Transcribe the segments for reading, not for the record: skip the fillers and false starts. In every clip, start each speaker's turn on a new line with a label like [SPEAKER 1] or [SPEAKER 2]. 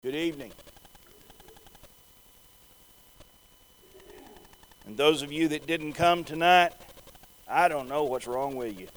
[SPEAKER 1] Good evening. And those of you that didn't come tonight, I don't know what's wrong with you.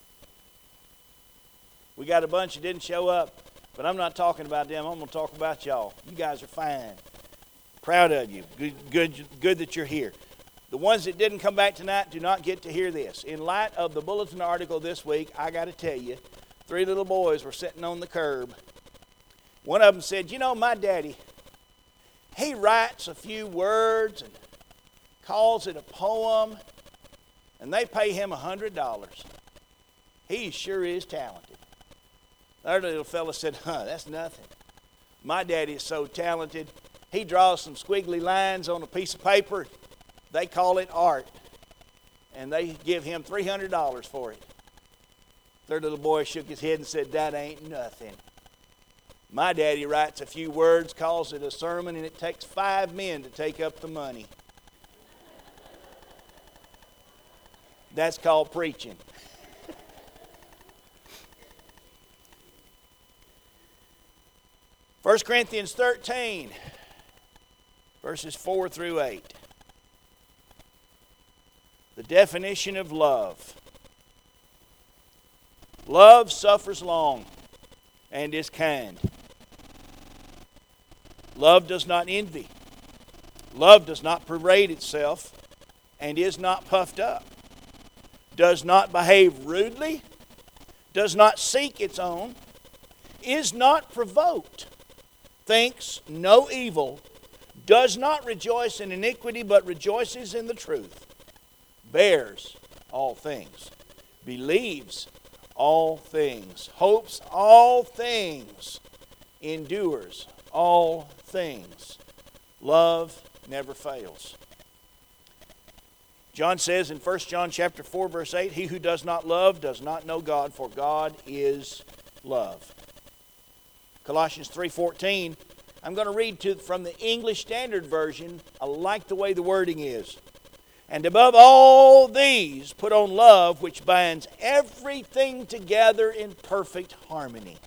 [SPEAKER 1] We got a bunch that didn't show up, but I'm not talking about them. I'm going to talk about y'all. You guys are fine. Proud of you. Good that you're here. The ones that didn't come back tonight do not get to hear this. In light of the bulletin article this week, I got to tell you, 3 little boys were sitting on the curb. One of them said, "You know, my daddy, he writes a few words and calls it a poem, and they pay him $100. He sure is talented." The other little fella said, "That's nothing. My daddy is so talented, he draws some squiggly lines on a piece of paper. They call it art, and they give him $300 for it." Third little boy shook his head and said, "That ain't nothing. My daddy writes a few words, calls it a sermon, and it takes 5 men to take up the money." That's called preaching. 1 Corinthians 13, verses 4 through 8. The definition of love. Love suffers long and is kind. Love does not envy. Love does not parade itself and is not puffed up. Does not behave rudely. Does not seek its own. Is not provoked. Thinks no evil. Does not rejoice in iniquity, but rejoices in the truth. Bears all things. Believes all things. Hopes all things. Endures all things. Love never fails. John says in 1 John chapter 4, verse 8, "He who does not love does not know God, for God is love." Colossians 3:14, I'm going to read from the English Standard Version. I like the way the wording is. "And above all these, put on love, which binds everything together in perfect harmony."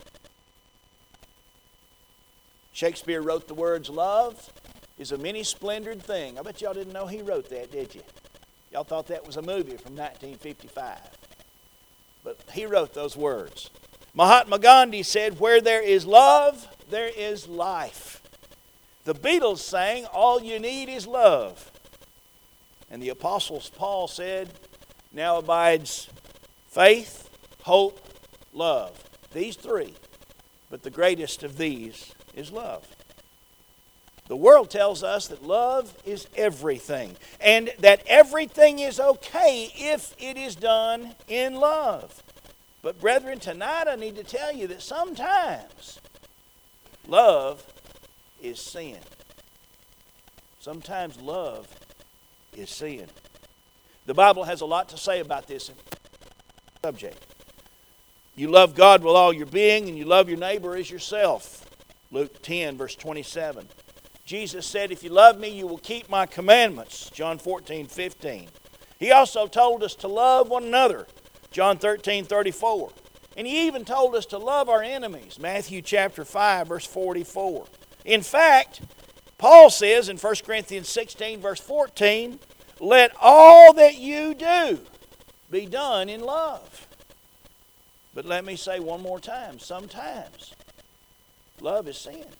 [SPEAKER 1] Shakespeare wrote the words, "Love is a many-splendored thing." I bet y'all didn't know he wrote that, did you? Y'all thought that was a movie from 1955. But he wrote those words. Mahatma Gandhi said, "Where there is love, there is life." The Beatles sang, "All you need is love." And the Apostle Paul said, "Now abides faith, hope, love." These 3. But the greatest of these is love. The world tells us that love is everything, and that everything is okay if it is done in love. But brethren, tonight I need to tell you that sometimes love is sin. Sometimes love is sin. The Bible has a lot to say about this subject. You love God with all your being, and you love your neighbor as yourself. Luke 10, verse 27. Jesus said, "If you love me, you will keep my commandments." John 14:15. He also told us to love one another. John 13:34. And he even told us to love our enemies. Matthew chapter 5, verse 44. In fact, Paul says in 1 Corinthians 16, verse 14, "Let all that you do be done in love." But let me say one more time, sometimes love is sin.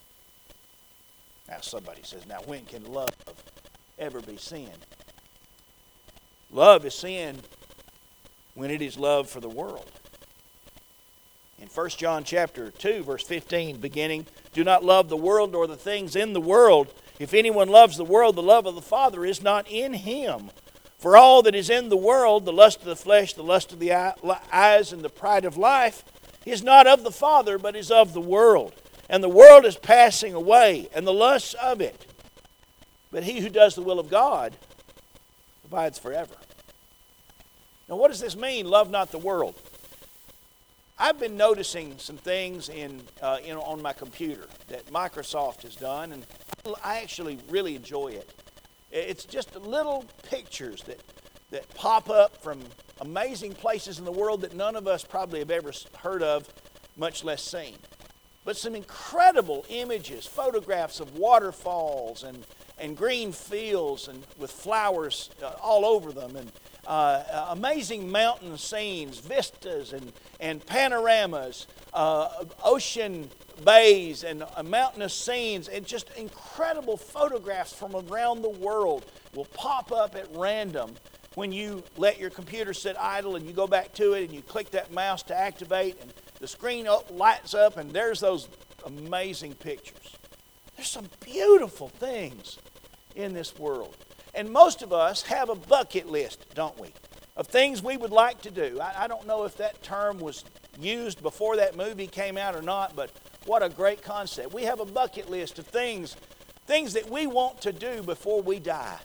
[SPEAKER 1] Now somebody says, "Now when can love ever be sin?" Love is sin when it is love for the world. In 1 John chapter 2, verse 15, beginning, "Do not love the world nor the things in the world. If anyone loves the world, the love of the Father is not in him. For all that is in the world, the lust of the flesh, the lust of the eyes, and the pride of life, is not of the Father, but is of the world. And the world is passing away, and the lusts of it. But he who does the will of God abides forever." Now what does this mean, love not the world? I've been noticing some things on my computer that Microsoft has done, and I actually really enjoy it. It's just little pictures that pop up from amazing places in the world that none of us probably have ever heard of, much less seen. but some incredible images, photographs of waterfalls and green fields and with flowers all over them, and amazing mountain scenes, vistas and panoramas, ocean bays and mountainous scenes, and just incredible photographs from around the world will pop up at random when you let your computer sit idle and you go back to it and you click that mouse to activate, and the screen lights up and there's those amazing pictures. There's some beautiful things in this world. And most of us have a bucket list, don't we, of things we would like to do. I don't know if that term was used before that movie came out or not, but what a great concept. We have a bucket list of things that we want to do before we die.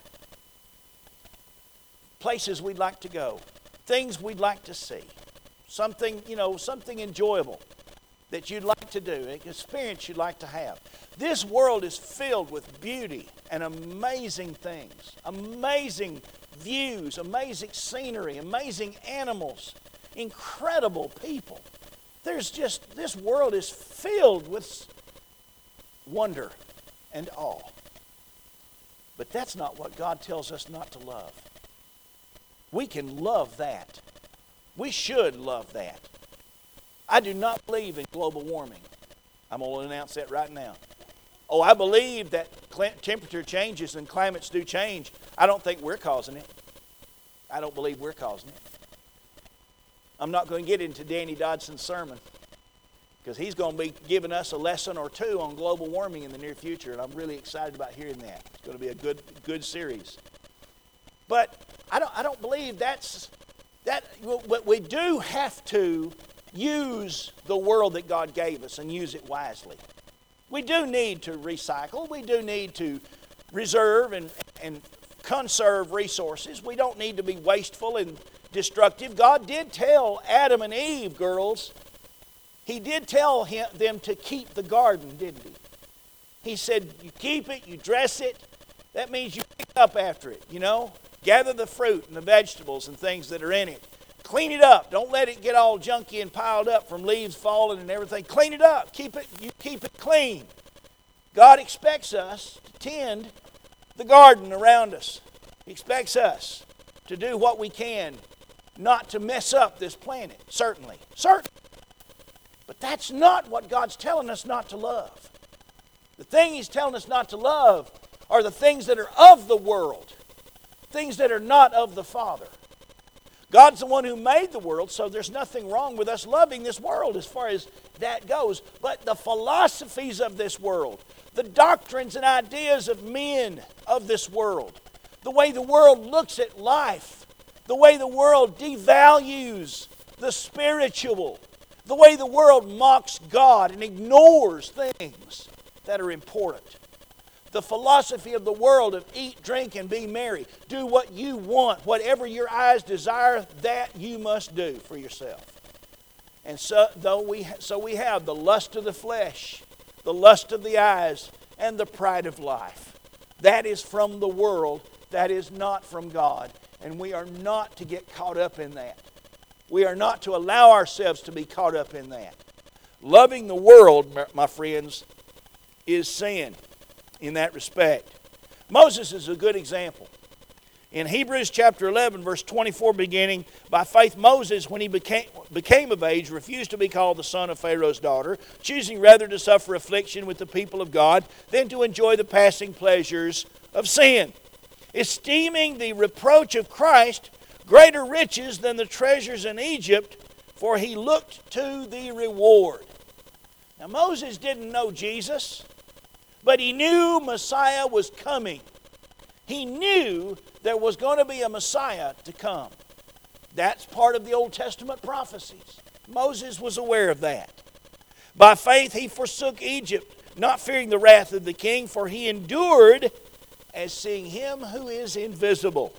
[SPEAKER 1] Places we'd like to go, things we'd like to see, something enjoyable that you'd like to do, an experience you'd like to have. This world is filled with beauty and amazing things, amazing views, amazing scenery, amazing animals, incredible people. This world is filled with wonder and awe. But that's not what God tells us not to love. We can love that. We should love that. I do not believe in global warming. I'm going to announce that right now. Oh, I believe that temperature changes and climates do change. I don't think we're causing it. I don't believe we're causing it. I'm not going to get into Danny Dodson's sermon because he's going to be giving us a lesson or two on global warming in the near future, and I'm really excited about hearing that. It's going to be a good series. But I don't believe that. But we do have to use the world that God gave us and use it wisely. We do need to recycle. We do need to reserve and conserve resources. We don't need to be wasteful and destructive. God did tell Adam and Eve, girls, He did tell them to keep the garden, didn't He? He said, you keep it, you dress it. That means you pick up after it, Gather the fruit and the vegetables and things that are in it. Clean it up. Don't let it get all junky and piled up from leaves falling and everything. Clean it up. Keep it clean. God expects us to tend the garden around us. He expects us to do what we can not to mess up this planet. Certainly. But that's not what God's telling us not to love. The thing He's telling us not to love are the things that are of the world. Things that are not of the Father. God's the one who made the world, so there's nothing wrong with us loving this world as far as that goes. But the philosophies of this world, the doctrines and ideas of men of this world, the way the world looks at life, the way the world devalues the spiritual, the way the world mocks God and ignores things that are important. The philosophy of the world of eat, drink, and be merry. Do what you want. Whatever your eyes desire, that you must do for yourself. And so we have the lust of the flesh, the lust of the eyes, and the pride of life. That is from the world. That is not from God. And we are not to get caught up in that. We are not to allow ourselves to be caught up in that. Loving the world, my friends, is sin. In that respect, Moses is a good example. In Hebrews chapter 11, verse 24 beginning, by faith Moses, when he became of age, refused to be called the son of Pharaoh's daughter, choosing rather to suffer affliction with the people of God than to enjoy the passing pleasures of sin, esteeming the reproach of Christ greater riches than the treasures in Egypt, for he looked to the reward. Now Moses didn't know Jesus, but he knew Messiah was coming. He knew there was going to be a Messiah to come. That's part of the Old Testament prophecies. Moses was aware of that. By faith he forsook Egypt, not fearing the wrath of the king, for he endured as seeing him who is invisible.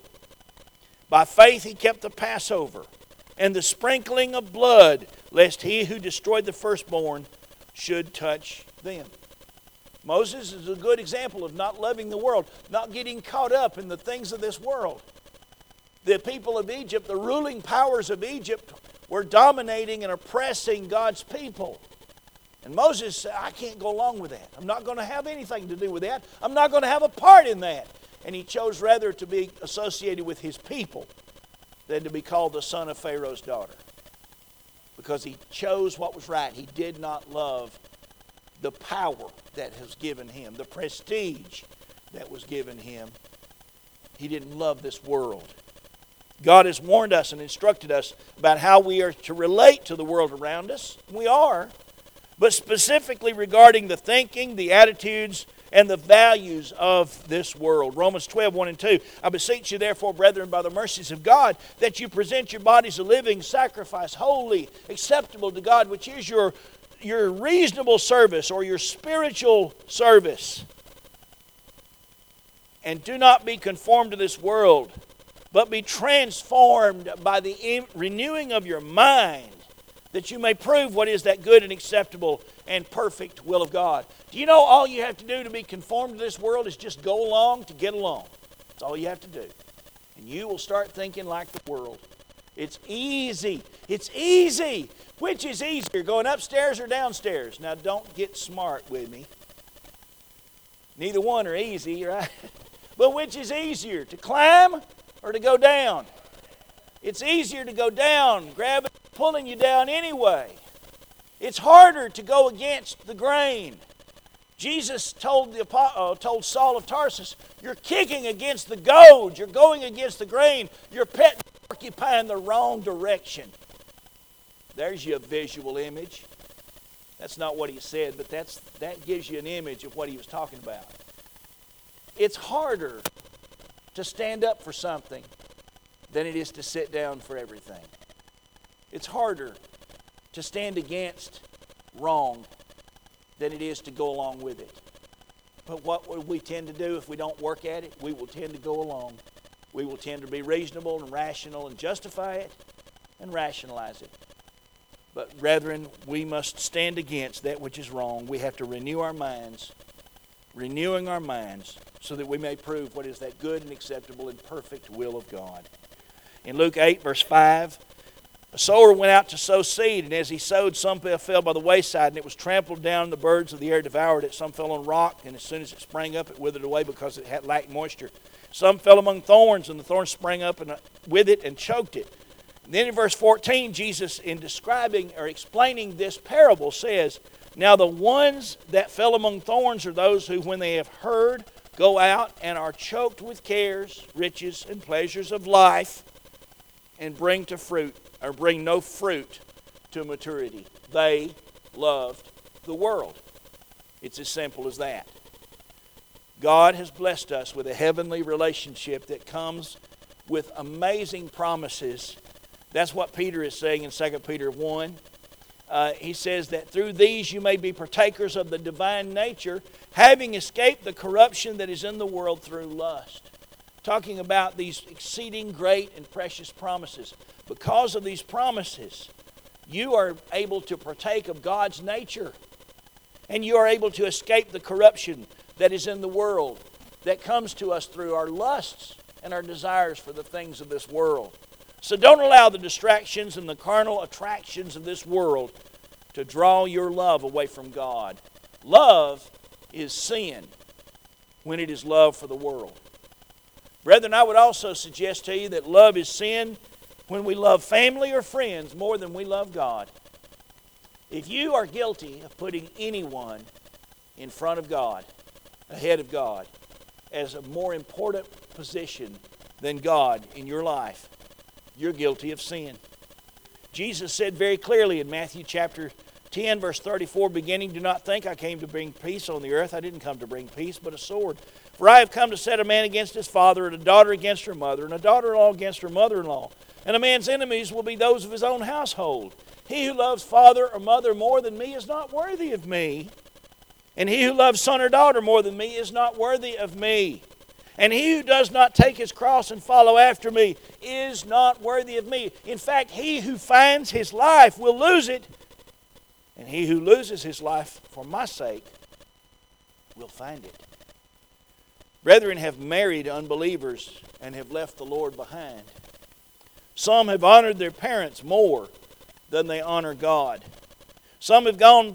[SPEAKER 1] By faith he kept the Passover and the sprinkling of blood, lest he who destroyed the firstborn should touch them. Moses is a good example of not loving the world, not getting caught up in the things of this world. The people of Egypt, the ruling powers of Egypt, were dominating and oppressing God's people. And Moses said, I can't go along with that. I'm not going to have anything to do with that. I'm not going to have a part in that. And he chose rather to be associated with his people than to be called the son of Pharaoh's daughter. Because he chose what was right. He did not love the power that was given him, the prestige that was given him. He didn't love this world. God has warned us and instructed us about how we are to relate to the world around us. We are. But specifically regarding the thinking, the attitudes, and the values of this world. Romans 12, 1 and 2. I beseech you therefore, brethren, by the mercies of God, that you present your bodies a living sacrifice, holy, acceptable to God, which is your reasonable service or your spiritual service. And do not be conformed to this world, but be transformed by the renewing of your mind, that you may prove what is that good and acceptable and perfect will of God. Do you know all you have to do to be conformed to this world is just go along to get along? That's all you have to do. And you will start thinking like the world. It's easy. It's easy. Which is easier, going upstairs or downstairs? Now don't get smart with me. Neither one are easy, right? But which is easier, to climb or to go down? It's easier to go down. Gravity pulling you down anyway. It's harder to go against the grain. Jesus told Saul of Tarsus, you're kicking against the goad. You're going against the grain. You're occupying the wrong direction. There's your visual image. That's not what he said, but that gives you an image of what he was talking about. It's harder to stand up for something than it is to sit down for everything. It's harder to stand against wrong than it is to go along with it. But what will we tend to do if we don't work at it? We will tend to go along. We will tend to be reasonable and rational and justify it and rationalize it. But brethren, we must stand against that which is wrong. We have to renew our minds, renewing our minds, so that we may prove what is that good and acceptable and perfect will of God. In Luke 8, verse 5, a sower went out to sow seed, and as he sowed, some fell by the wayside, and it was trampled down, and the birds of the air devoured it. Some fell on rock, and as soon as it sprang up, it withered away because it had lacked moisture. Some fell among thorns, and the thorns sprang up with it and choked it. And then in verse 14, Jesus, in describing or explaining this parable, says, now the ones that fell among thorns are those who, when they have heard, go out and are choked with cares, riches, and pleasures of life, and bring no fruit to maturity. They loved the world. It's as simple as that. God has blessed us with a heavenly relationship that comes with amazing promises. That's what Peter is saying in 2 Peter 1. He says that through these you may be partakers of the divine nature, having escaped the corruption that is in the world through lust. Talking about these exceeding great and precious promises. Because of these promises, you are able to partake of God's nature. And you are able to escape the corruption that is in the world, that comes to us through our lusts and our desires for the things of this world. So don't allow the distractions and the carnal attractions of this world to draw your love away from God. Love is sin when it is love for the world. Brethren, I would also suggest to you that love is sin when we love family or friends more than we love God. If you are guilty of putting anyone in front of God, ahead of God, as a more important position than God in your life, you're guilty of sin. Jesus said very clearly in Matthew chapter 10, verse 34, beginning, do not think I came to bring peace on the earth. I didn't come to bring peace, but a sword. For I have come to set a man against his father, and a daughter against her mother, and a daughter-in-law against her mother-in-law. And a man's enemies will be those of his own household. He who loves father or mother more than me is not worthy of me. And he who loves son or daughter more than me is not worthy of me. And he who does not take his cross and follow after me is not worthy of me. In fact, he who finds his life will lose it. And he who loses his life for my sake will find it. Brethren have married unbelievers and have left the Lord behind. Some have honored their parents more than they honor God. Some have gone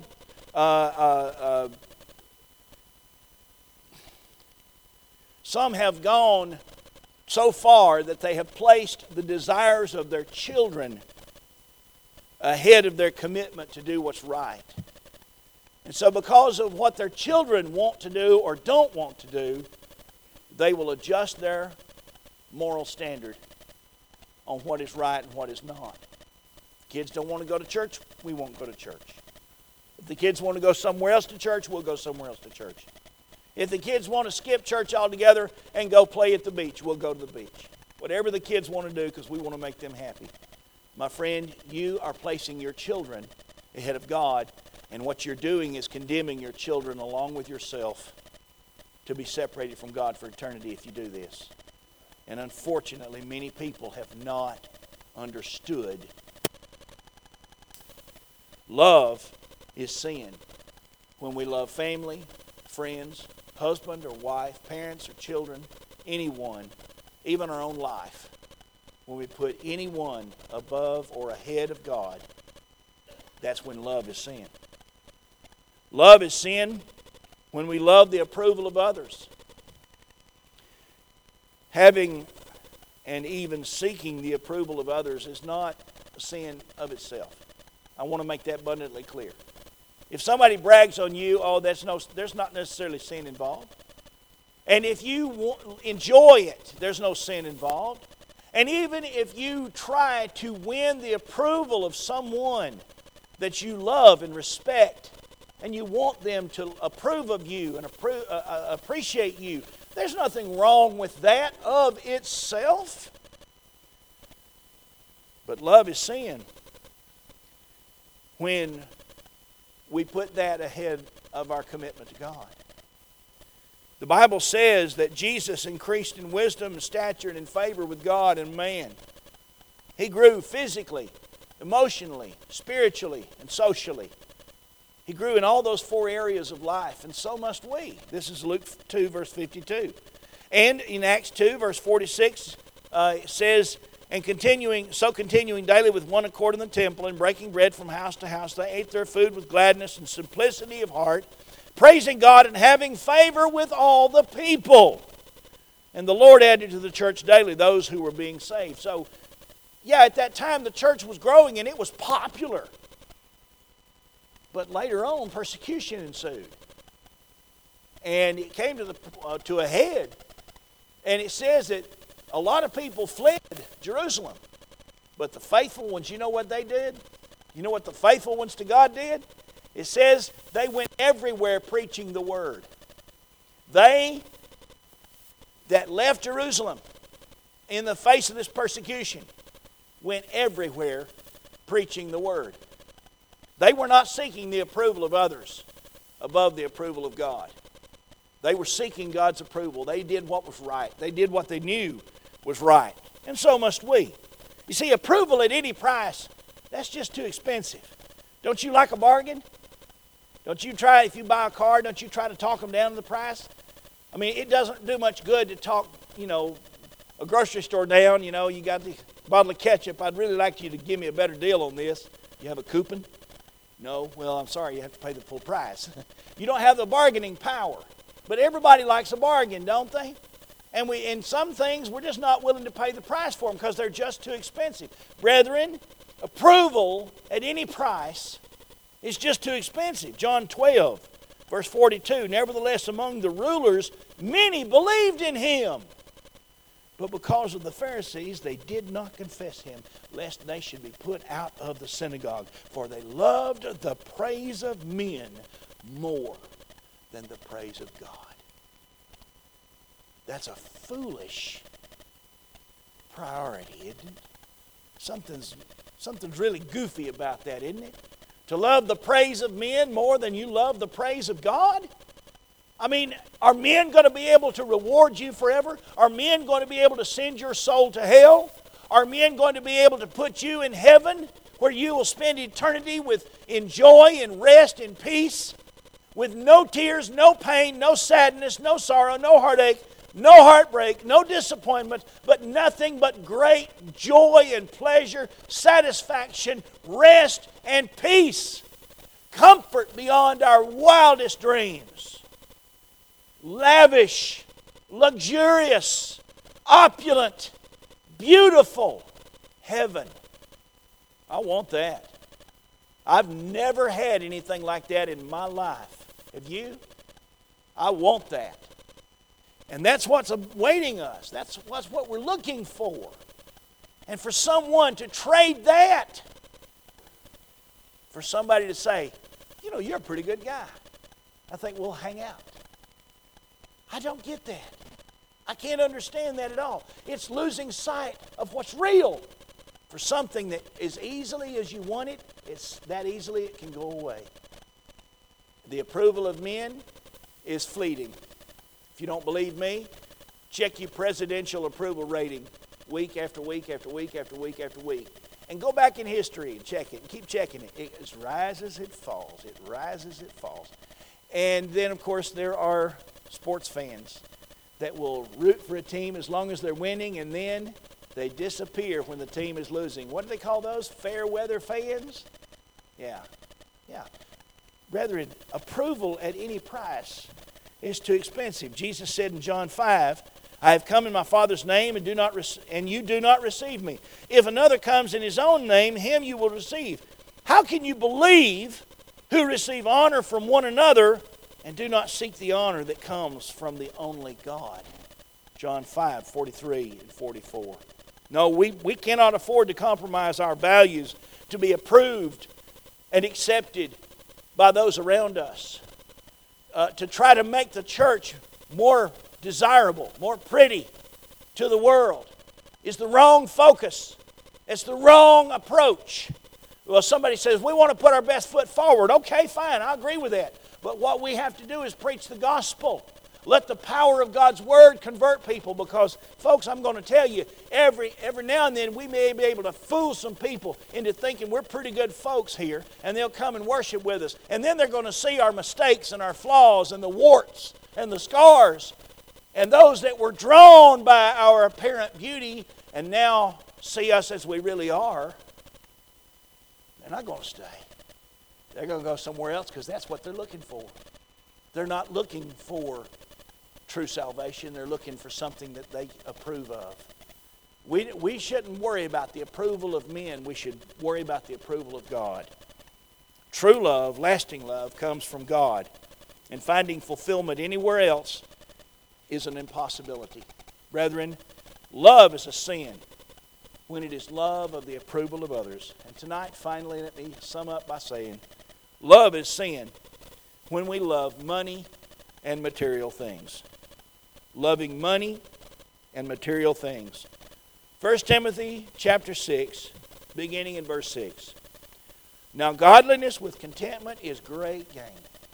[SPEAKER 1] Some have gone so far that they have placed the desires of their children ahead of their commitment to do what's right. And so because of what their children want to do or don't want to do, they will adjust their moral standard on what is right and what is not. If kids don't want to go to church, we won't go to church. If the kids want to go somewhere else to church, we'll go somewhere else to church. If the kids want to skip church altogether and go play at the beach, we'll go to the beach. Whatever the kids want to do, because we want to make them happy. My friend, you are placing your children ahead of God, and what you're doing is condemning your children along with yourself to be separated from God for eternity if you do this. And unfortunately, many people have not understood. Love is sin. When we love family, friends, husband or wife, parents or children, anyone, even our own life, when we put anyone above or ahead of God, that's when love is sin. Love is sin when we love the approval of others. Having and even seeking the approval of others is not a sin of itself. I want to make that abundantly clear. If somebody brags on you, there's not necessarily sin involved. And if you enjoy it, there's no sin involved. And even if you try to win the approval of someone that you love and respect, and you want them to approve of you and appreciate you, there's nothing wrong with that of itself. But love is sin when we put that ahead of our commitment to God. The Bible says that Jesus increased in wisdom and stature and in favor with God and man. He grew physically, emotionally, spiritually, and socially. He grew in all those 4 areas of life, and so must we. This is Luke 2, verse 52. And in Acts 2, verse 46, it says, And continuing daily with one accord in the temple and breaking bread from house to house, they ate their food with gladness and simplicity of heart, praising God and having favor with all the people. And the Lord added to the church daily those who were being saved. So, yeah, at that time the church was growing and it was popular. But later on, persecution ensued. And it came to a head. And it says that a lot of people fled Jerusalem. But the faithful ones, you know what they did? You know what the faithful ones to God did? It says they went everywhere preaching the word. They that left Jerusalem in the face of this persecution went everywhere preaching the word. They were not seeking the approval of others above the approval of God. They were seeking God's approval. They did what was right. They did what they knew was right. And so must we. You see, approval at any price, that's just too expensive. Don't you like a bargain? Don't you try, if you buy a car, don't you try to talk them down to the price? I mean, it doesn't do much good to talk, a grocery store down. You got the bottle of ketchup. I'd really like you to give me a better deal on this. You have a coupon? No? Well, I'm sorry, you have to pay the full price. You don't have the bargaining power. But everybody likes a bargain, don't they? And in some things, we're just not willing to pay the price for them because they're just too expensive. Brethren, approval at any price is just too expensive. John 12, verse 42, Nevertheless, among the rulers, many believed in him. But because of the Pharisees, they did not confess him, lest they should be put out of the synagogue. For they loved the praise of men more than the praise of God. That's a foolish priority, isn't it? Something's really goofy about that, isn't it? To love the praise of men more than you love the praise of God? I mean, are men going to be able to reward you forever? Are men going to be able to send your soul to hell? Are men going to be able to put you in heaven where you will spend eternity in joy and rest and peace? With no tears, no pain, no sadness, no sorrow, no heartache, no heartbreak, no disappointment, but nothing but great joy and pleasure, satisfaction, rest, and peace. comfort beyond our wildest dreams, lavish, luxurious, opulent, beautiful heaven. I want that. I've never had anything like that in my life. Have you? I want that. And that's what's awaiting us. That's what we're looking for. And for someone to trade that for somebody to say, you know, you're a pretty good guy. I think we'll hang out. I don't get that. I can't understand that at all. It's losing sight of what's real. For something that as easily as you want it, it's that easily it can go away. The approval of men is fleeting. If you don't believe me, check your presidential approval rating week after week after week after week after week. And go back in history and check it and keep checking it. It rises, it falls. It rises, it falls. And then, of course, there are sports fans that will root for a team as long as they're winning, and then they disappear when the team is losing. What do they call those? Fair weather fans? Yeah. Brethren, approval at any price is too expensive. Jesus said in John 5, I have come in my Father's name and you do not receive me. If another comes in his own name, him you will receive. How can you believe who receive honor from one another and do not seek the honor that comes from the only God? John 5, 43 and 44. No, we cannot afford to compromise our values to be approved and accepted by those around us. To try to make the church more desirable, more pretty to the world is the wrong focus. It's the wrong approach. Well, somebody says, we want to put our best foot forward. Okay, fine, I agree with that. But what we have to do is preach the gospel. Let the power of God's Word convert people, because, folks, I'm going to tell you, every now and then we may be able to fool some people into thinking we're pretty good folks here, and they'll come and worship with us. And then they're going to see our mistakes and our flaws and the warts and the scars and those that were drawn by our apparent beauty and now see us as we really are. They're not going to stay. They're going to go somewhere else because that's what they're looking for. They're not looking for true salvation. They're looking for something that they approve of. We shouldn't worry about the approval of men. We should worry about the approval of God. True love, lasting love, comes from God. And finding fulfillment anywhere else is an impossibility. Brethren, love is a sin when it is love of the approval of others. And tonight, finally, let me sum up by saying, love is sin when we love money and material things. Loving money and material things. 1 Timothy chapter 6, beginning in verse 6. Now godliness with contentment is great gain.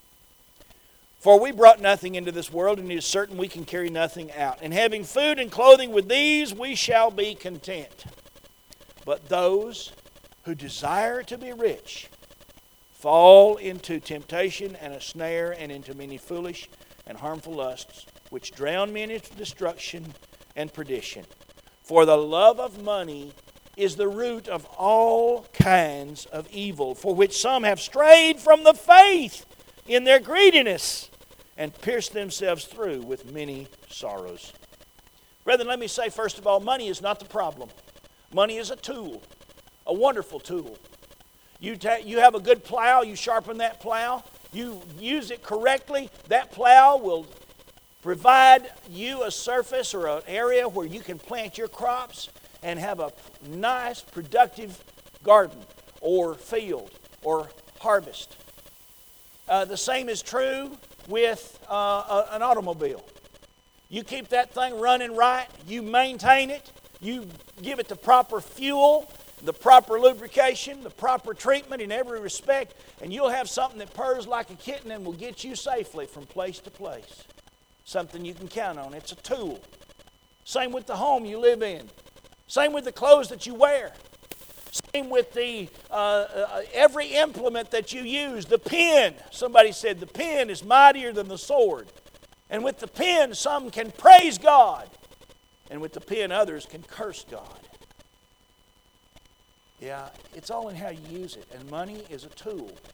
[SPEAKER 1] For we brought nothing into this world, and it is certain we can carry nothing out. And having food and clothing, with these we shall be content. But those who desire to be rich fall into temptation and a snare, and into many foolish and harmful lusts, which drown men into destruction and perdition. For the love of money is the root of all kinds of evil, for which some have strayed from the faith in their greediness, and pierced themselves through with many sorrows. Brethren, let me say first of all, money is not the problem. Money is a tool, a wonderful tool. You have a good plow, you sharpen that plow, you use it correctly, that plow will provide you a surface or an area where you can plant your crops and have a nice, productive garden or field or harvest. The same is true with an automobile. You keep that thing running right, you maintain it, you give it the proper fuel, the proper lubrication, the proper treatment in every respect, and you'll have something that purrs like a kitten and will get you safely from place to place. Something you can count on. It's a tool. Same with the home you live in. Same with the clothes that you wear. Same with the every implement that you use. The pen. Somebody said the pen is mightier than the sword. And with the pen, some can praise God. And with the pen, others can curse God. Yeah, it's all in how you use it. And money is a tool.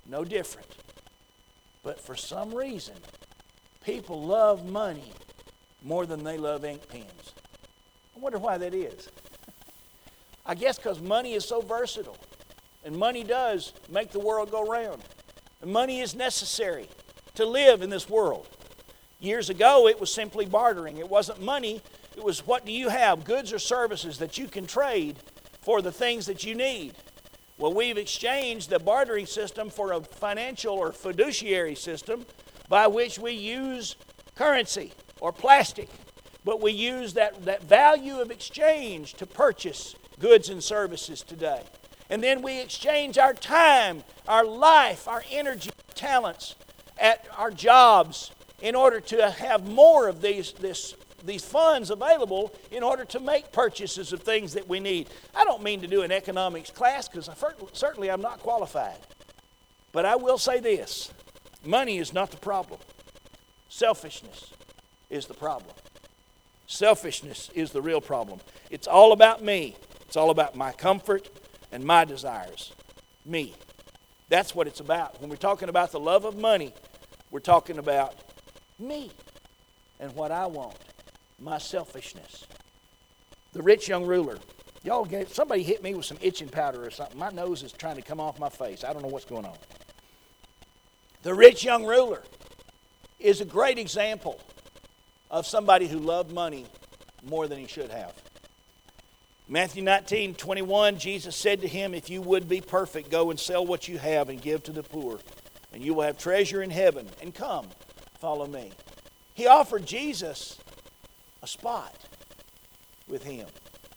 [SPEAKER 1] no different. But for some reason, people love money more than they love ink pens. I wonder why that is. I guess because money is so versatile. And money does make the world go round. And money is necessary to live in this world. Years ago, it was simply bartering. It wasn't money. It was, what do you have? Goods or services that you can trade for the things that you need. Well, we've exchanged the bartering system for a financial or fiduciary system by which we use currency or plastic. But we use that value of exchange to purchase goods and services today. And then we exchange our time, our life, our energy, talents at our jobs in order to have more of these funds available in order to make purchases of things that we need. I don't mean to do an economics class because certainly I'm not qualified. But I will say this, money is not the problem. Selfishness is the problem. Selfishness is the real problem. It's all about me. It's all about my comfort and my desires. Me. That's what it's about. When we're talking about the love of money, we're talking about me and what I want. My selfishness. The rich young ruler. Somebody hit me with some itching powder or something. My nose is trying to come off my face. I don't know what's going on. The rich young ruler is a great example of somebody who loved money more than he should have. Matthew 19:21, Jesus said to him, if you would be perfect, go and sell what you have and give to the poor, and you will have treasure in heaven, and come, follow me. He offered Jesus a spot with him.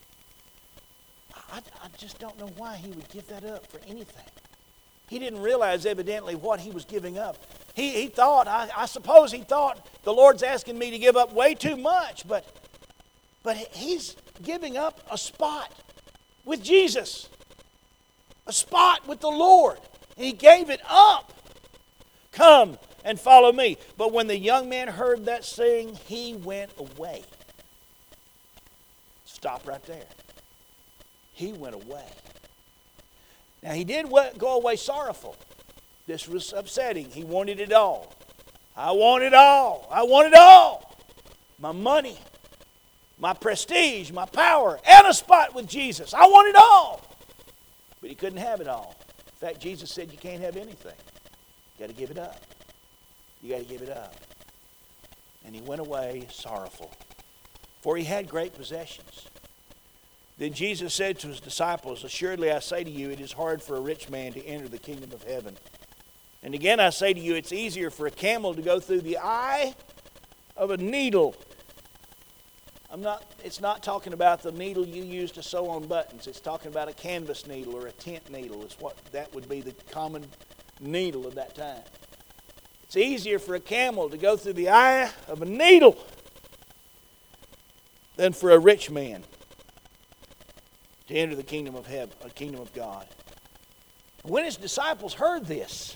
[SPEAKER 1] I just don't know why he would give that up for anything. He didn't realize evidently what he was giving up. He thought, I suppose he thought, the Lord's asking me to give up way too much, but he's giving up a spot with Jesus, a spot with the Lord, and he gave it up. Come and follow me. But when the young man heard that saying, he went away. Stop right there. He went away. Now he did go away sorrowful. This was upsetting. He wanted it all. I want it all. I want it all. My money, my prestige, my power, and a spot with Jesus. I want it all. But he couldn't have it all. In fact, Jesus said you can't have anything. You got to give it up. You got to give it up. And he went away sorrowful, for he had great possessions. Then Jesus said to his disciples, assuredly I say to you, it is hard for a rich man to enter the kingdom of heaven. And again I say to you, it's easier for a camel to go through the eye of a needle. It's not talking about the needle you use to sew on buttons. It's talking about a canvas needle or a tent needle. That would be the common needle of that time. It's easier for a camel to go through the eye of a needle than for a rich man to enter the kingdom of heaven, the kingdom of God. When his disciples heard this,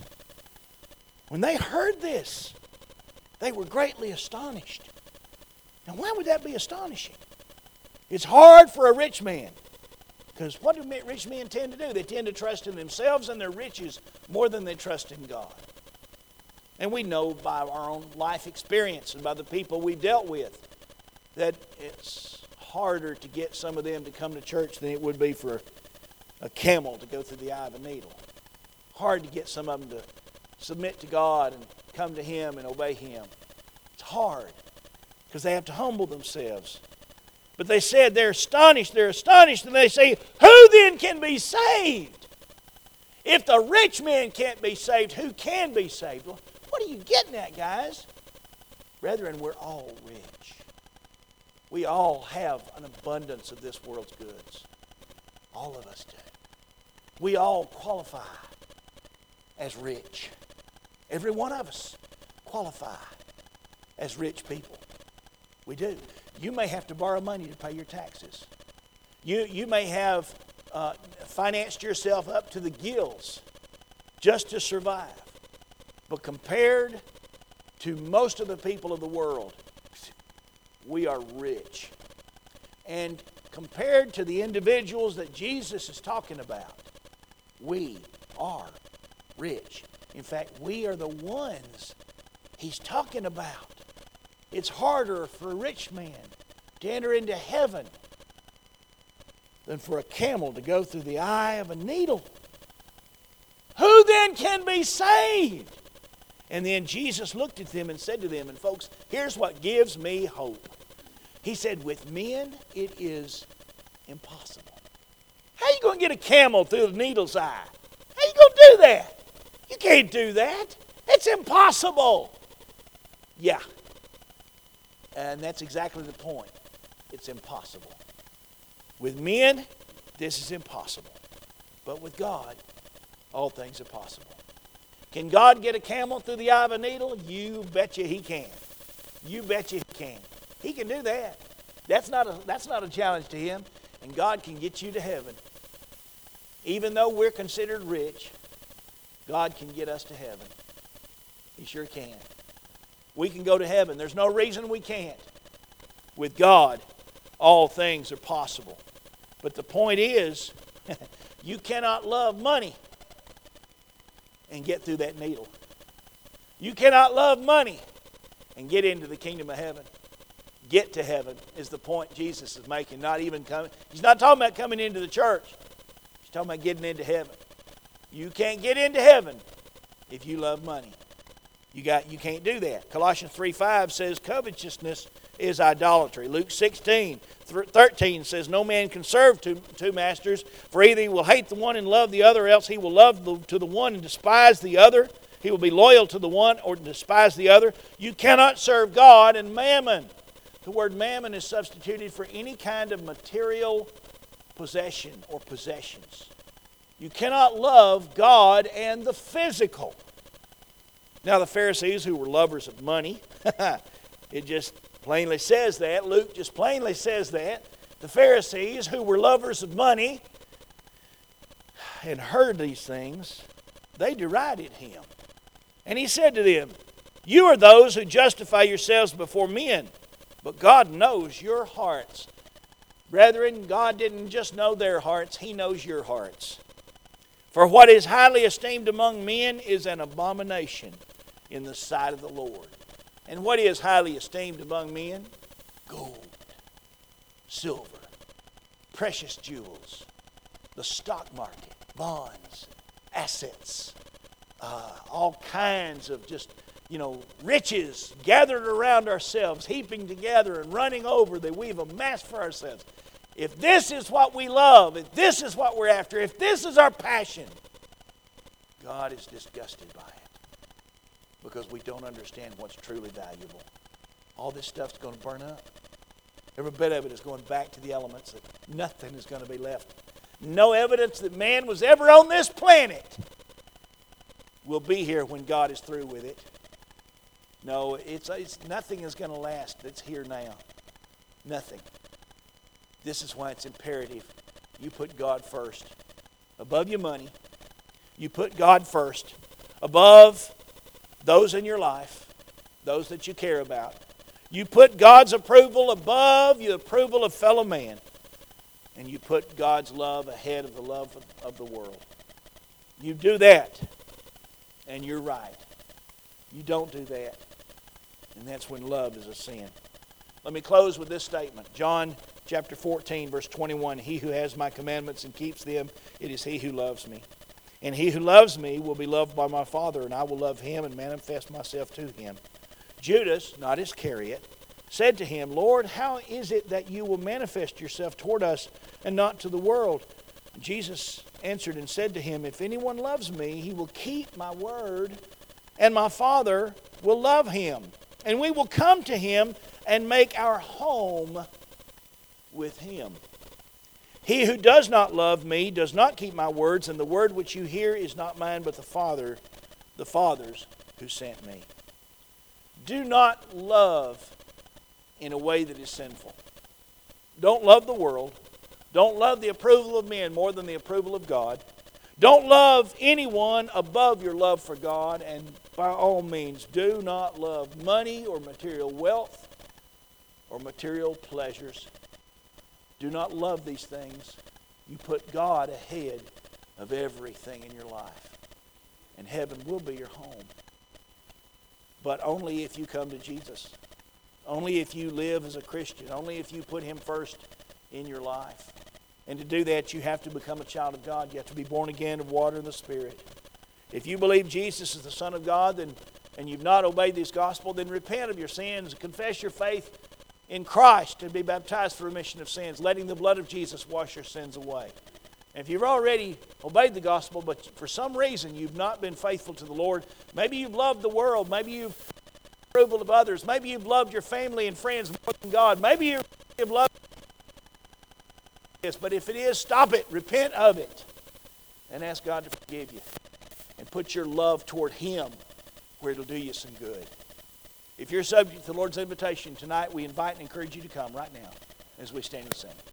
[SPEAKER 1] they were greatly astonished. Now, why would that be astonishing? It's hard for a rich man. Because what do rich men tend to do? They tend to trust in themselves and their riches more than they trust in God. And we know by our own life experience and by the people we've dealt with that it's harder to get some of them to come to church than it would be for a camel to go through the eye of a needle. Hard to get some of them to submit to God and come to Him and obey Him. It's hard because they have to humble themselves. But they said they're astonished, and they say, who then can be saved? If the rich man can't be saved, who can be saved? Well, what are you getting at, guys? Brethren, we're all rich. We all have an abundance of this world's goods. All of us do. We all qualify as rich. Every one of us qualify as rich people. We do. You may have to borrow money to pay your taxes. You may have financed yourself up to the gills just to survive. But compared to most of the people of the world, we are rich. And compared to the individuals that Jesus is talking about, we are rich. In fact, we are the ones he's talking about. It's harder for a rich man to enter into heaven than for a camel to go through the eye of a needle. Who then can be saved? And then Jesus looked at them and said to them, and folks, here's what gives me hope. He said, with men it is impossible. How are you going to get a camel through the needle's eye? How are you going to do that? You can't do that. It's impossible. Yeah. And that's exactly the point. It's impossible. With men, this is impossible. But with God, all things are possible. Can God get a camel through the eye of a needle? You betcha he can. You betcha he can. He can do that. That's not a challenge to him. And God can get you to heaven. Even though we're considered rich, God can get us to heaven. He sure can. We can go to heaven. There's no reason we can't. With God, all things are possible. But the point is, you cannot love money and get through that needle. You cannot love money and get into the kingdom of heaven. Get to heaven is the point Jesus is making. Not even coming. He's not talking about coming into the church. He's talking about getting into heaven. You can't get into heaven if you love money. You can't do that. Colossians 3:5 says covetousness is idolatry. Luke 16:13 says no man can serve two masters, for either he will hate the one and love the other, or else he will love to the one and despise the other. He will be loyal to the one or despise the other. You cannot serve God and mammon. The word mammon is substituted for any kind of material possession or possessions. You cannot love God and the physical. Now the Pharisees, who were lovers of money, it just plainly says that. Luke just plainly says that. The Pharisees, who were lovers of money and heard these things, they derided him. And he said to them, you are those who justify yourselves before men, but God knows your hearts. Brethren, God didn't just know their hearts, he knows your hearts. For what is highly esteemed among men is an abomination in the sight of the Lord. And what is highly esteemed among men? Gold, silver, precious jewels, the stock market, bonds, assets, all kinds of just, riches gathered around ourselves, heaping together and running over that we've amassed for ourselves. If this is what we love, if this is what we're after, if this is our passion, God is disgusted by it because we don't understand what's truly valuable. All this stuff's going to burn up. Every bit of it is going back to the elements. Nothing is going to be left. No evidence that man was ever on this planet will be here when God is through with it. No, it's nothing is going to last that's here now. Nothing. This is why it's imperative you put God first. Above your money, you put God first. Above those in your life, those that you care about. You put God's approval above the approval of fellow man. And you put God's love ahead of the love of the world. You do that, and you're right. You don't do that, and that's when love is a sin. Let me close with this statement. John chapter 14, verse 21. He who has my commandments and keeps them, it is he who loves me. And he who loves me will be loved by my Father, and I will love him and manifest myself to him. Judas, not Iscariot, said to him, Lord, how is it that you will manifest yourself toward us and not to the world? Jesus answered and said to him, if anyone loves me, he will keep my word, and my Father will love him. And we will come to him and make our home with him. He who does not love me does not keep my words, and the word which you hear is not mine, but the Father's who sent me. Do not love in a way that is sinful. Don't love the world. Don't love the approval of men more than the approval of God. Don't love anyone above your love for God, and by all means, do not love money or material wealth or material pleasures. Do not love these things. You put God ahead of everything in your life. and heaven will be your home. But only if you come to Jesus. Only if you live as a Christian. Only if you put Him first in your life. And to do that, you have to become a child of God. You have to be born again of water and the Spirit. If you believe Jesus is the Son of God, and you've not obeyed this gospel, then repent of your sins, confess your faith in Christ, and be baptized for remission of sins, letting the blood of Jesus wash your sins away. And if you've already obeyed the gospel, but for some reason you've not been faithful to the Lord, maybe you've loved the world, maybe you've approval of others, maybe you've loved your family and friends more than God, maybe you've loved this, but if it is, stop it, repent of it, and ask God to forgive you. And put your love toward Him where it'll do you some good. If you're subject to the Lord's invitation tonight, we invite and encourage you to come right now as we stand and sing.